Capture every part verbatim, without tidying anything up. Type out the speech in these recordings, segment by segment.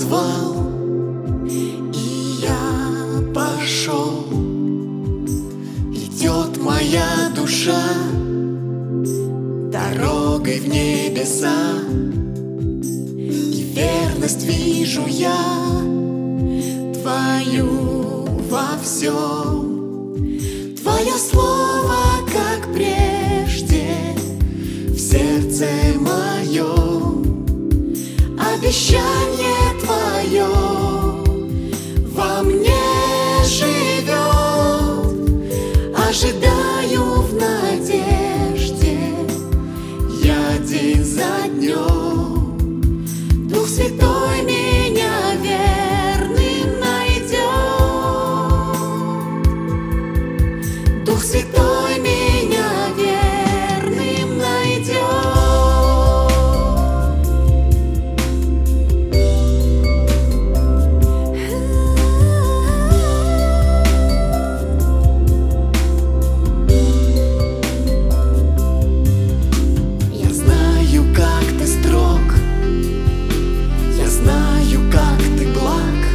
позвал, и я пошел. Идет моя душа дорогой в небеса, и верность вижу я твою во всем. Твое слово, как прежде, в сердце моем. Обещание твое во мне живет. Ожидаю в надежде я день за днем. Дух Святой меня верным найдет. Дух Святой меня верным найдет. Я знаю, как ты строг, я знаю, как ты благ.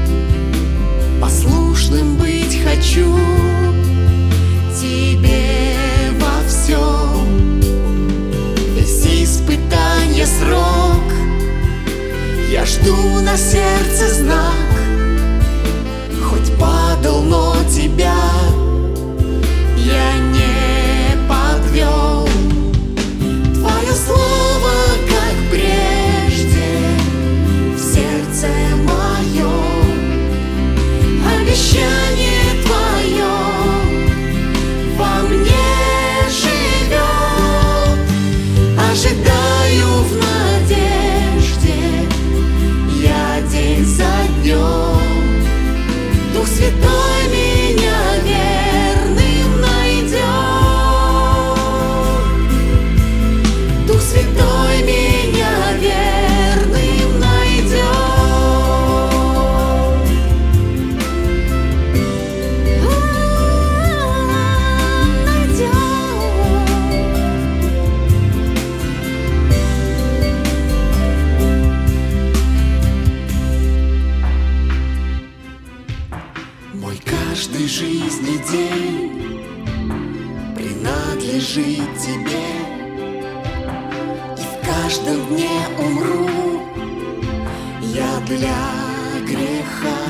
Послушным быть хочу тебе во всем. Весь испытание срок, я жду на сердце знак. Хоть падал, но тебя я не подвел. Твое слово, как прежде, в сердце моем. Обещание твое во мне живет. Ожидаю в надежде я день за днем. Дух Святой меня верным найдет. Дух Святой меня верным найдет. Мой каждый жизни день принадлежит тебе, и в каждом дне умру я для греха.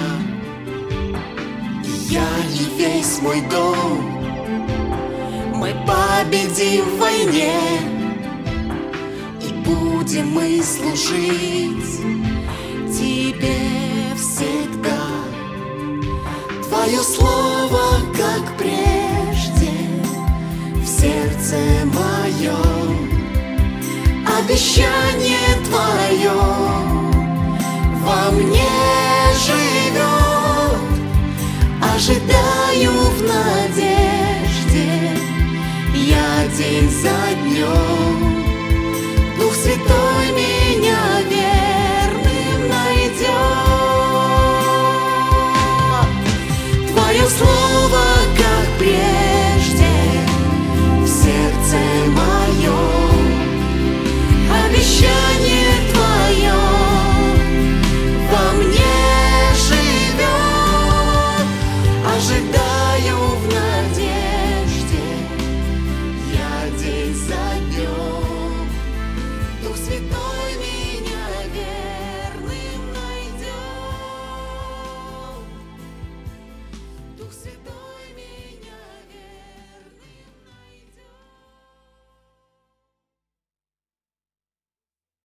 И я и весь мой дом, мы победим в войне, и будем мы служить тебе всегда. Твое слово, как прежде, в сердце моем. Обещание